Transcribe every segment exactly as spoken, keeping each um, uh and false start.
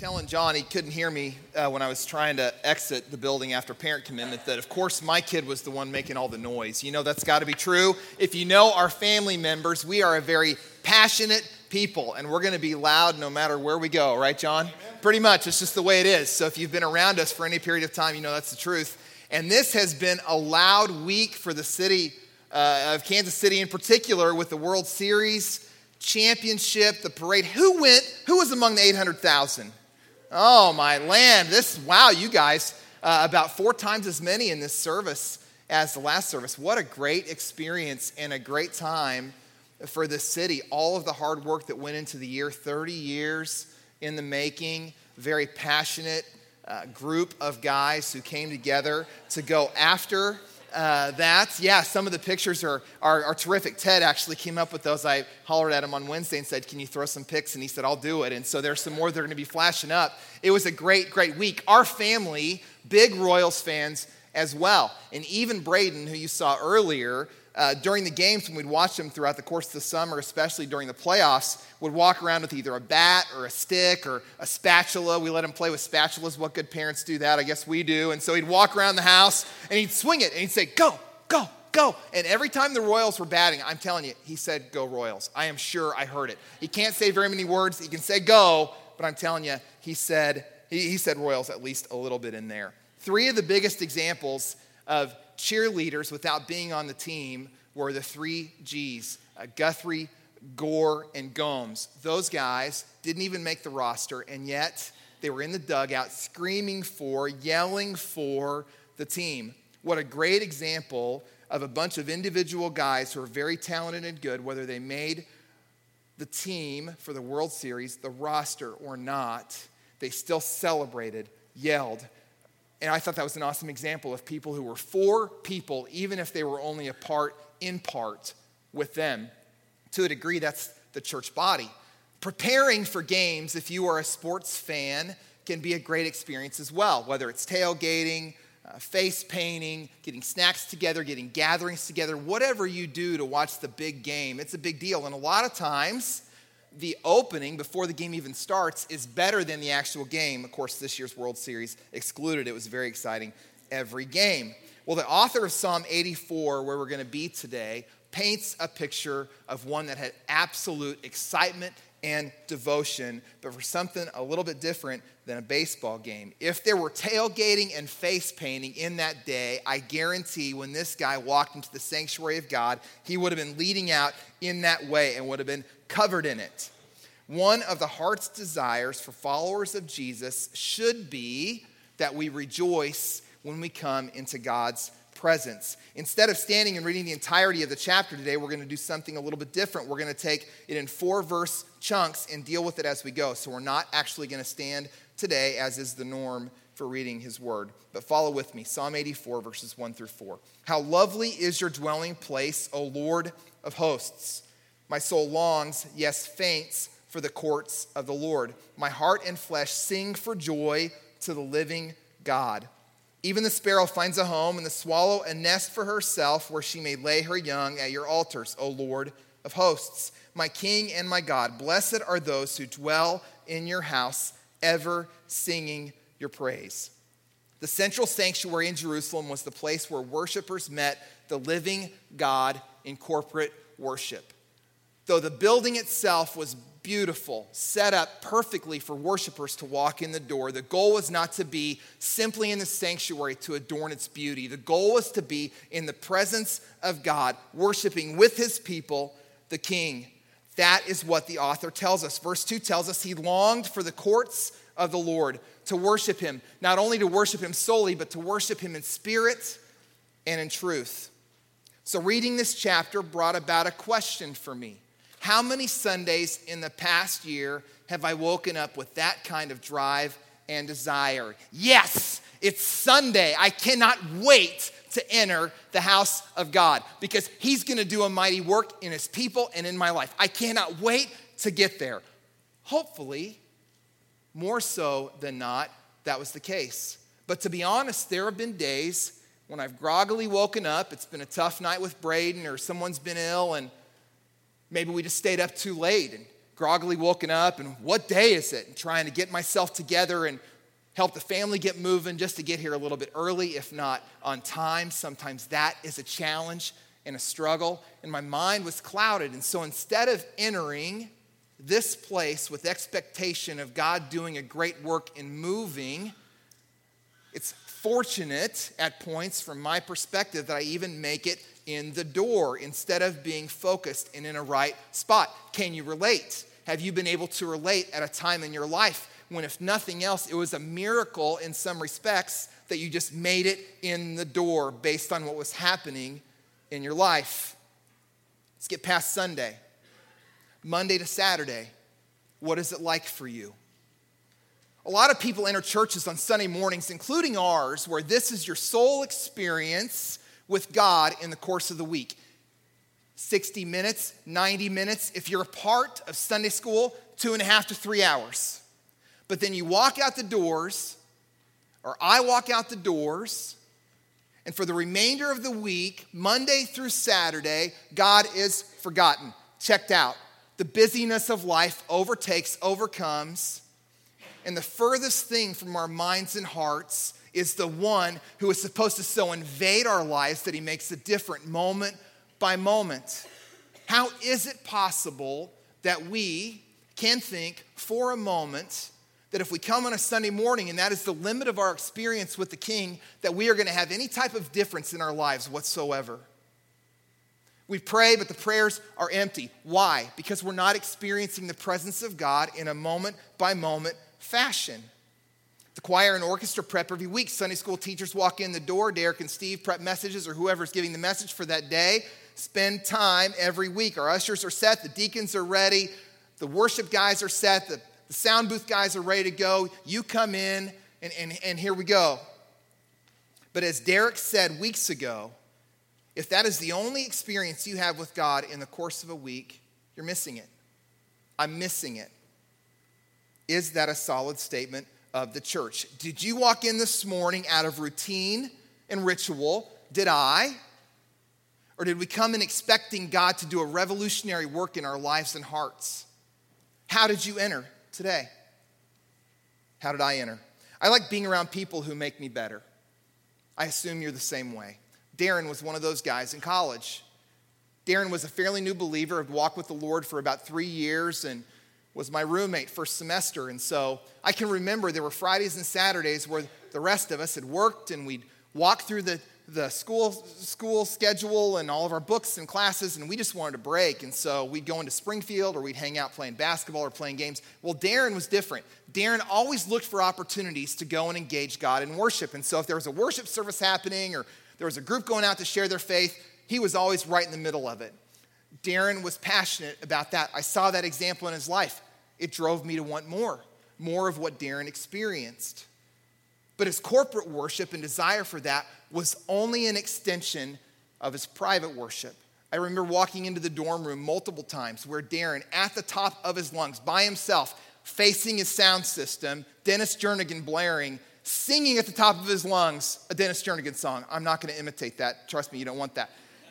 telling John he couldn't hear me uh, when I was trying to exit the building after parent commitment that, of course, my kid was the one making all the noise. You know, that's got to be true. If you know our family members, we are a very passionate people, and we're going to be loud no matter where we go, right, John? Amen. Pretty much. It's just the way it is. So if you've been around us for any period of time, you know that's the truth. And this has been a loud week for the city uh, of Kansas City in particular with the World Series championship, the parade. Who went? Who was among the eight hundred thousand? Oh, my land. This, wow, you guys, uh, about four times as many in this service as the last service. What a great experience and a great time for the city. All of the hard work that went into the year, thirty years in the making, very passionate uh, group of guys who came together to go after Uh, that, yeah, some of the pictures are, are are terrific. Ted actually came up with those. I hollered at him on Wednesday and said, can you throw some pics? And he said, I'll do it. And so there's some more that are going to be flashing up. It was a great, great week. Our family, big Royals fans as well. And even Braden, who you saw earlier, uh, during the games when we'd watch him throughout the course of the summer, especially during the playoffs, would walk around with either a bat or a stick or a spatula. We let him play with spatulas. What good parents do that? I guess we do. And so he'd walk around the house and he'd swing it and he'd say, go, go, go. And every time the Royals were batting, I'm telling you, he said, go Royals. I am sure I heard it. He can't say very many words. He can say go, but I'm telling you, he said, he, he said Royals at least a little bit in there. Three of the biggest examples of cheerleaders without being on the team were the three G's, uh, Guthrie, Gore, and Gomes. Those guys didn't even make the roster, and yet they were in the dugout screaming for, yelling for the team. What a great example of a bunch of individual guys who are very talented and good, whether they made the team for the World Series, the roster or not, they still celebrated, yelled. And I thought that was an awesome example of people who were for people, even if they were only a part, in part, with them. To a degree, that's the church body. Preparing for games, if you are a sports fan, can be a great experience as well, whether it's tailgating, uh, face painting, getting snacks together, getting gatherings together, whatever you do to watch the big game, it's a big deal. And a lot of times, the opening before the game even starts is better than the actual game. Of course, this year's World Series excluded. It was very exciting every game. Well, the author of Psalm eighty-four, where we're going to be today, paints a picture of one that had absolute excitement and devotion, but for something a little bit different than a baseball game. If there were tailgating and face painting in that day, I guarantee when this guy walked into the sanctuary of God, he would have been leading out in that way and would have been covered in it. One of the heart's desires for followers of Jesus should be that we rejoice when we come into God's presence. Instead of standing and reading the entirety of the chapter today, we're going to do something a little bit different. We're going to take it in four verse chunks and deal with it as we go. So we're not actually going to stand today, as is the norm for reading his word. But follow with me. Psalm eighty-four, verses one through four. How lovely is your dwelling place, O Lord of hosts. My soul longs, yes, faints, for the courts of the Lord. My heart and flesh sing for joy to the living God. Even the sparrow finds a home, and the swallow a nest for herself, where she may lay her young at your altars, O Lord of hosts. My King and my God, blessed are those who dwell in your house, ever singing your praise. The central sanctuary in Jerusalem was the place where worshipers met the living God in corporate worship. Though the building itself was beautiful, set up perfectly for worshipers to walk in the door, the goal was not to be simply in the sanctuary to adorn its beauty. The goal was to be in the presence of God, worshiping with his people, the King. That is what the author tells us. Verse two tells us he longed for the courts of the Lord, to worship him, not only to worship him solely, but to worship him in spirit and in truth. So reading this chapter brought about a question for me. How many Sundays in the past year have I woken up with that kind of drive and desire? Yes, it's Sunday. I cannot wait to enter the house of God because he's going to do a mighty work in his people and in my life. I cannot wait to get there. Hopefully, more so than not, that was the case. But to be honest, there have been days when I've groggily woken up. It's been a tough night with Braden, or someone's been ill, and maybe we just stayed up too late and groggily woken up and what day is it? And trying to get myself together and help the family get moving just to get here a little bit early, if not on time. Sometimes that is a challenge and a struggle. And my mind was clouded. And so instead of entering this place with expectation of God doing a great work in moving, it's fortunate at points from my perspective that I even make it in the door instead of being focused and in a right spot. Can you relate? Have you been able to relate at a time in your life when, if nothing else, it was a miracle in some respects that you just made it in the door based on what was happening in your life? Let's get past Sunday. Monday to Saturday, what is it like for you? A lot of people enter churches on Sunday mornings, including ours, where this is your sole experience with God in the course of the week. sixty minutes, ninety minutes. If you're a part of Sunday school, two and a half to three hours. But then you walk out the doors, or I walk out the doors, and for the remainder of the week, Monday through Saturday, God is forgotten, checked out. The busyness of life overtakes, overcomes, and the furthest thing from our minds and hearts is the one who is supposed to so invade our lives that he makes a different moment by moment. How is it possible that we can think for a moment that if we come on a Sunday morning and that is the limit of our experience with the King, that we are going to have any type of difference in our lives whatsoever? We pray, but the prayers are empty. Why? Because we're not experiencing the presence of God in a moment-by-moment fashion. The choir and orchestra prep every week. Sunday school teachers walk in the door. Derek and Steve prep messages, or whoever's giving the message for that day. Spend time every week. Our ushers are set. The deacons are ready. The worship guys are set. The, the sound booth guys are ready to go. You come in, and, and, and here we go. But as Derek said weeks ago, if that is the only experience you have with God in the course of a week, you're missing it. I'm missing it. Is that a solid statement of the church? Did you walk in this morning out of routine and ritual? Did I? Or did we come in expecting God to do a revolutionary work in our lives and hearts? How did you enter today? How did I enter? I like being around people who make me better. I assume you're the same way. Darren was one of those guys in college. Darren was a fairly new believer, had walked with the Lord for about three years and was my roommate first semester. And so I can remember there were Fridays and Saturdays where the rest of us had worked and we'd walk through the, the school, school schedule and all of our books and classes, and we just wanted a break. And so we'd go into Springfield or we'd hang out playing basketball or playing games. Well, Darren was different. Darren always looked for opportunities to go and engage God in worship. And so if there was a worship service happening or there was a group going out to share their faith, he was always right in the middle of it. Darren was passionate about that. I saw that example in his life. It drove me to want more, more of what Darren experienced. But his corporate worship and desire for that was only an extension of his private worship. I remember walking into the dorm room multiple times where Darren, at the top of his lungs, by himself, facing his sound system, Dennis Jernigan blaring, singing at the top of his lungs a Dennis Jernigan song. I'm not going to imitate that. Trust me, you don't want that.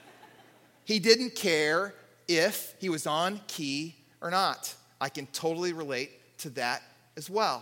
He didn't care if he was on key or not. I can totally relate to that as well.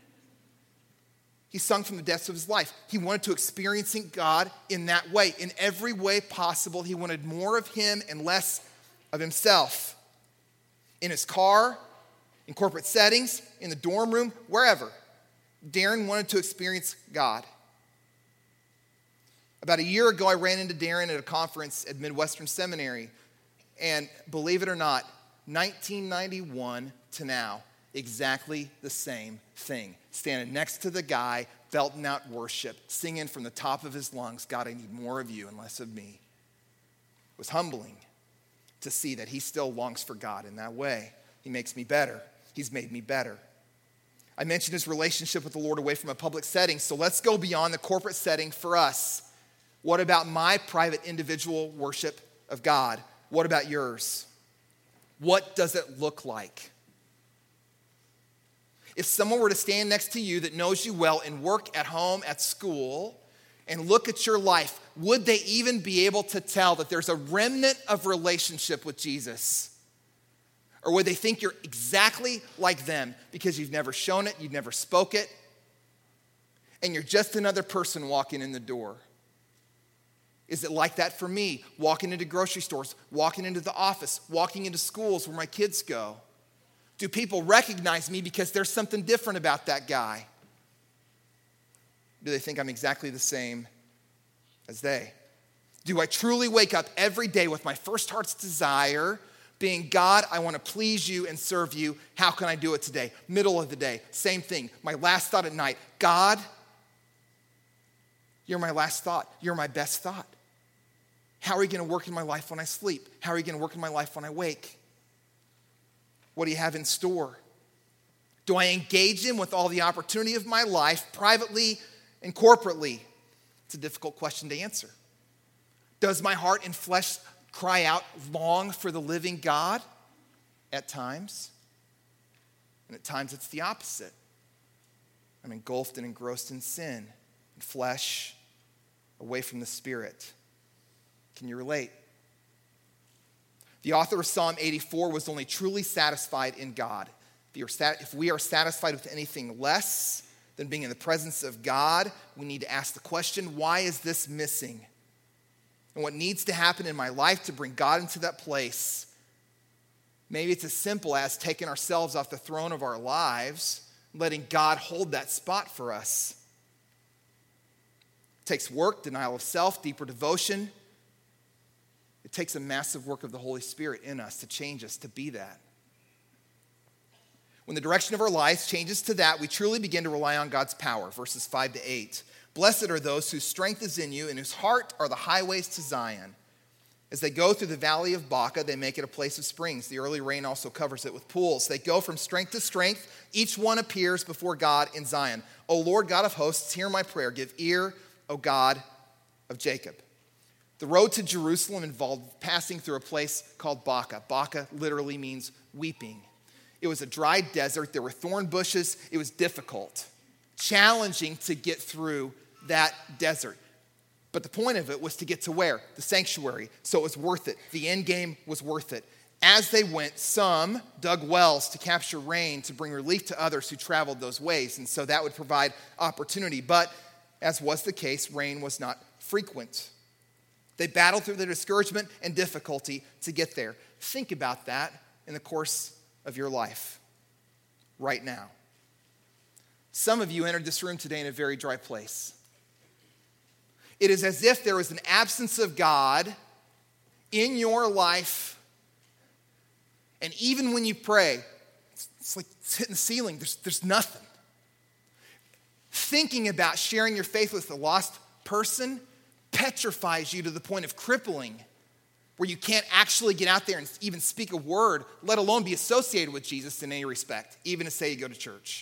He sung from the depths of his life. He wanted to experiencing God in that way. In every way possible, he wanted more of him and less of himself. In his car, in corporate settings, in the dorm room, wherever. Darren wanted to experience God. About a year ago, I ran into Darren at a conference at Midwestern Seminary. And believe it or not, nineteen ninety-one to now, exactly the same thing. Standing next to the guy, belting out worship, singing from the top of his lungs, God, I need more of you and less of me. It was humbling to see that he still longs for God in that way. He makes me better. He's made me better. I mentioned his relationship with the Lord away from a public setting, so let's go beyond the corporate setting for us. What about my private individual worship of God? What about yours? What does it look like? If someone were to stand next to you that knows you well and work at home, at school, and look at your life, would they even be able to tell that there's a remnant of relationship with Jesus? Or would they think you're exactly like them because you've never shown it, you've never spoke it, and you're just another person walking in the door? Is it like that for me, walking into grocery stores, walking into the office, walking into schools where my kids go? Do people recognize me because there's something different about that guy? Do they think I'm exactly the same as they? Do I truly wake up every day with my first heart's desire being, God, I want to please you and serve you. How can I do it today? Middle of the day, same thing. My last thought at night, God, you're my last thought. You're my best thought. How are you going to work in my life when I sleep? How are you going to work in my life when I wake? What do you have in store? Do I engage him with all the opportunity of my life, privately and corporately? It's a difficult question to answer. Does my heart and flesh cry out, long for the living God? At times. And at times it's the opposite. I'm engulfed and engrossed in sin and flesh, away from the Spirit. Can you relate? The author of Psalm eighty-four was only truly satisfied in God. If we are satisfied with anything less than being in the presence of God, we need to ask the question, why is this missing? And what needs to happen in my life to bring God into that place? Maybe it's as simple as taking ourselves off the throne of our lives, letting God hold that spot for us. It takes work, denial of self, deeper devotion. It takes a massive work of the Holy Spirit in us to change us to be that. When the direction of our lives changes to that, we truly begin to rely on God's power, verses five to eight. Blessed are those whose strength is in you and whose heart are the highways to Zion. As they go through the valley of Baca, they make it a place of springs. The early rain also covers it with pools. They go from strength to strength. Each one appears before God in Zion. O Lord God of hosts, hear my prayer. Give ear, O God of Jacob. The road to Jerusalem involved passing through a place called Baca. Baca literally means weeping. It was a dry desert. There were thorn bushes. It was difficult, challenging to get through that desert. But the point of it was to get to where? The sanctuary. So it was worth it. The end game was worth it. As they went, some dug wells to capture rain to bring relief to others who traveled those ways. And so that would provide opportunity. But as was the case, rain was not frequent. They battled through the discouragement and difficulty to get there. Think about that in the course of your life right now. Some of you entered this room today in a very dry place. It is as if there was an absence of God in your life. And even when you pray, it's, it's like it's hitting the ceiling. There's, there's nothing. Thinking about sharing your faith with a lost person petrifies you to the point of crippling, where you can't actually get out there and even speak a word, let alone be associated with Jesus in any respect, even to say you go to church.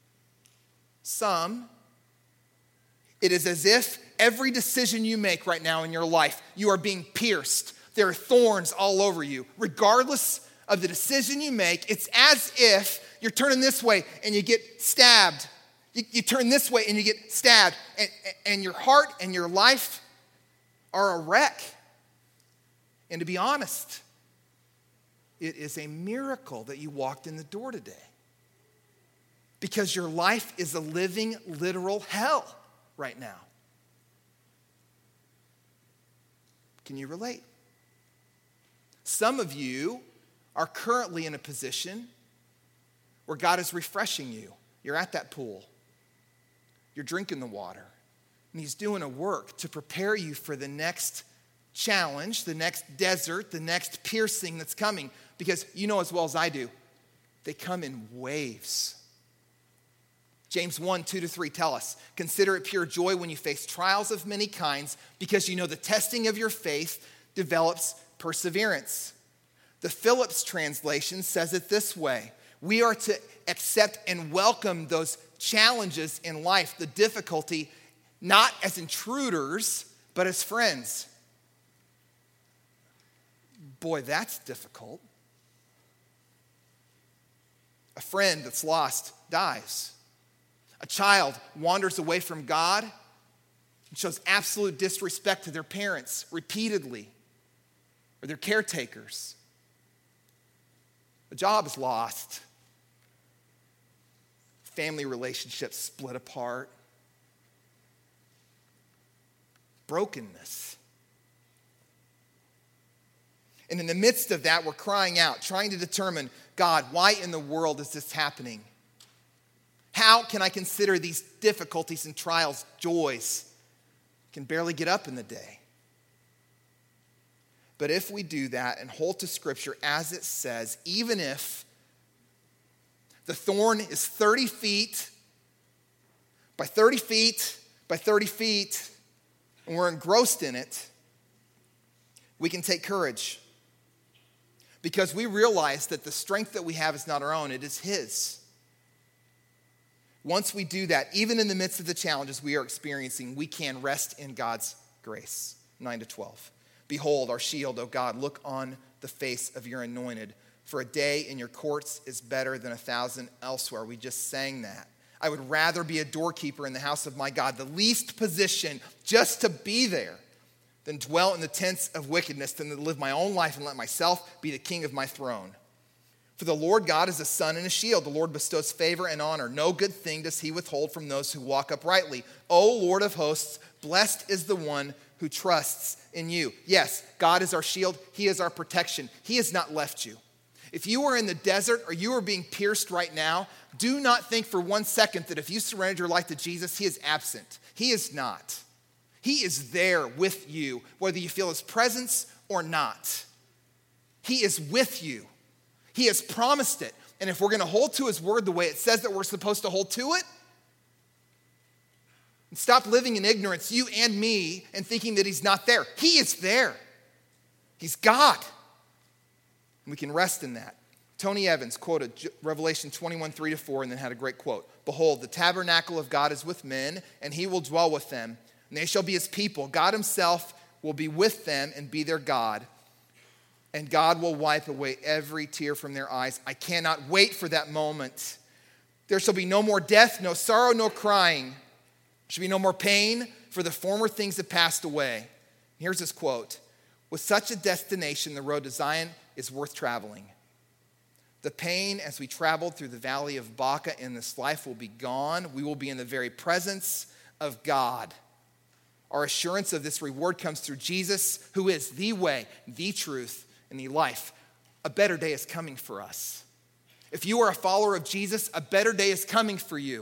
Some, it is as if every decision you make right now in your life, you are being pierced. There are thorns all over you. Regardless of the decision you make, it's as if you're turning this way and you get stabbed. You, you turn this way and you get stabbed. And, and your heart and your life are a wreck. And to be honest, it is a miracle that you walked in the door today. Because your life is a living, literal hell right now. Can you relate? Some of you are currently in a position where God is refreshing you. You're at that pool. You're drinking the water. And he's doing a work to prepare you for the next challenge, the next desert, the next piercing that's coming. Because you know as well as I do, they come in waves. James one, two to three tell us, consider it pure joy when you face trials of many kinds, because you know the testing of your faith develops perseverance. The Phillips translation says it this way: we are to accept and welcome those challenges in life, the difficulty, not as intruders, but as friends. Boy, that's difficult. A friend that's lost dies. A child wanders away from God and shows absolute disrespect to their parents repeatedly, or their caretakers. A job is lost. Family relationships split apart. Brokenness. And in the midst of that, we're crying out, trying to determine, God, why in the world is this happening? How can I consider these difficulties and trials joys? I can barely get up in the day. But if we do that and hold to Scripture as it says, even if the thorn is thirty feet by thirty feet by thirty feet, and we're engrossed in it, we can take courage. Because we realize that the strength that we have is not our own, it is His. Once we do that, even in the midst of the challenges we are experiencing, we can rest in God's grace. nine to twelve. Behold, our shield, O God, look on the face of your anointed. For a day in your courts is better than a thousand elsewhere. We just sang that. I would rather be a doorkeeper in the house of my God, the least position, just to be there, than dwell in the tents of wickedness, than to live my own life and let myself be the king of my throne. For the Lord God is a sun and a shield. The Lord bestows favor and honor. No good thing does he withhold from those who walk uprightly. O Lord of hosts, blessed is the one who trusts in you. Yes, God is our shield. He is our protection. He has not left you. If you are in the desert or you are being pierced right now, do not think for one second that if you surrendered your life to Jesus, he is absent. He is not. He is there with you, whether you feel his presence or not. He is with you. He has promised it. And if we're going to hold to his word the way it says that we're supposed to hold to it, and stop living in ignorance, you and me, and thinking that he's not there. He is there. He's God. And we can rest in that. Tony Evans quoted Revelation twenty-one, three to four, and then had a great quote. Behold, the tabernacle of God is with men, and he will dwell with them. And they shall be his people. God himself will be with them and be their God. And God will wipe away every tear from their eyes. I cannot wait for that moment. There shall be no more death, no sorrow, no crying. There shall be no more pain, for the former things have passed away. Here's his quote. With such a destination, the road to Zion is worth traveling. The pain as we traveled through the valley of Baca in this life will be gone. We will be in the very presence of God. Our assurance of this reward comes through Jesus, who is the way, the truth, and the life. A better day is coming for us. If you are a follower of Jesus, a better day is coming for you.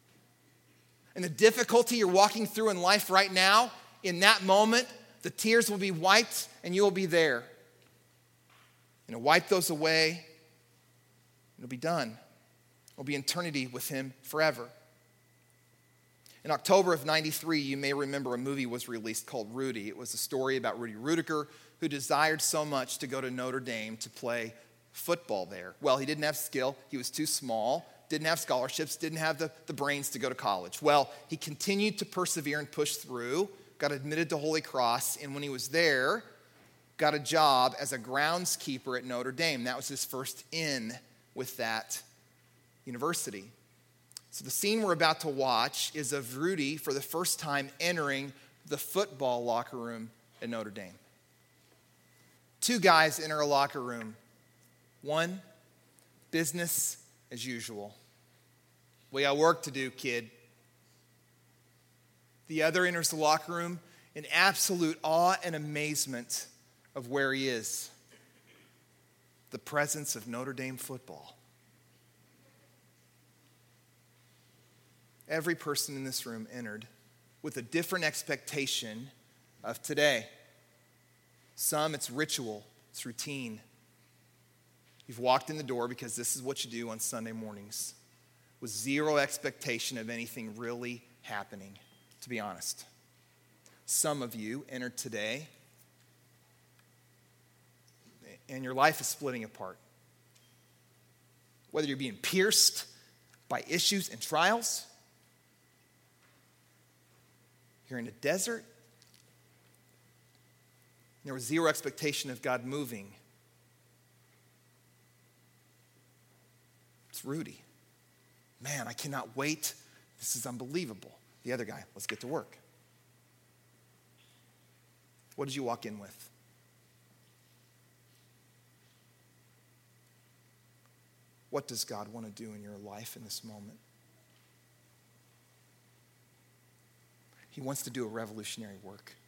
And the difficulty you're walking through in life right now, in that moment, the tears will be wiped and you will be there. And wipe those away, it'll be done. It'll be eternity with him forever. In October of ninety-three, you may remember a movie was released called Rudy. It was a story about Rudy Ruettiger, who desired so much to go to Notre Dame to play football there. Well, he didn't have skill. He was too small, didn't have scholarships, didn't have the, the brains to go to college. Well, he continued to persevere and push through, got admitted to Holy Cross, and when he was there, got a job as a groundskeeper at Notre Dame. That was his first in with that university. So the scene we're about to watch is of Rudy for the first time entering the football locker room at Notre Dame. Two guys enter a locker room. One, business as usual. We got work to do, kid. The other enters the locker room in absolute awe and amazement of where he is. The presence of Notre Dame football. Every person in this room entered with a different expectation of today. Some, it's ritual, it's routine. You've walked in the door because this is what you do on Sunday mornings, with zero expectation of anything really happening, to be honest. Some of you entered today, and your life is splitting apart. Whether you're being pierced by issues and trials, you're in a desert, there was zero expectation of God moving. It's Rudy. Man, I cannot wait. This is unbelievable. The other guy, let's get to work. What did you walk in with? what does God want to do in your life in this moment? He wants to do a revolutionary work.